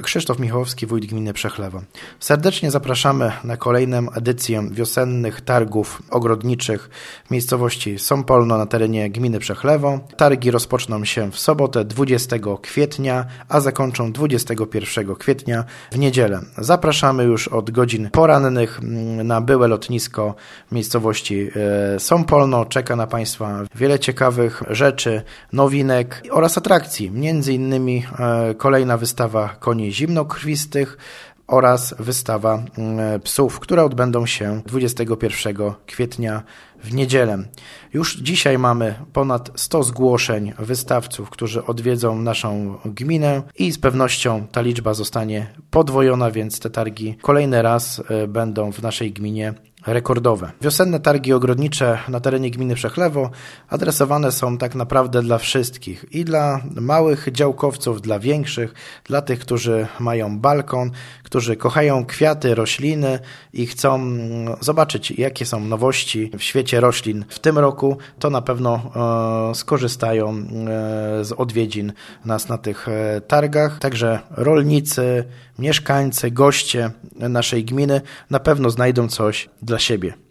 Krzysztof Michałowski, wójt gminy Przechlewo. Serdecznie zapraszamy na kolejną edycję wiosennych targów ogrodniczych w miejscowości Sąpolno na terenie gminy Przechlewo. Targi rozpoczną się w sobotę 20 kwietnia, a zakończą 21 kwietnia w niedzielę. Zapraszamy już od godzin porannych na byłe lotnisko miejscowości Sąpolno. Czeka na Państwa wiele ciekawych rzeczy, nowinek oraz atrakcji. Między innymi kolejna wystawa koni zimnokrwistych oraz wystawa psów, które odbędą się 21 kwietnia w niedzielę. Już dzisiaj mamy ponad 100 zgłoszeń wystawców, którzy odwiedzą naszą gminę i z pewnością ta liczba zostanie podwojona, więc te targi kolejny raz będą w naszej gminie rekordowe. Wiosenne targi ogrodnicze na terenie gminy Przechlewo adresowane są tak naprawdę dla wszystkich. I dla małych działkowców, dla większych, dla tych, którzy mają balkon, którzy kochają kwiaty, rośliny i chcą zobaczyć, jakie są nowości w świecie roślin w tym roku, to na pewno skorzystają z odwiedzin nas na tych targach. Także rolnicy, mieszkańcy, goście naszej gminy na pewno znajdą coś dla siebie.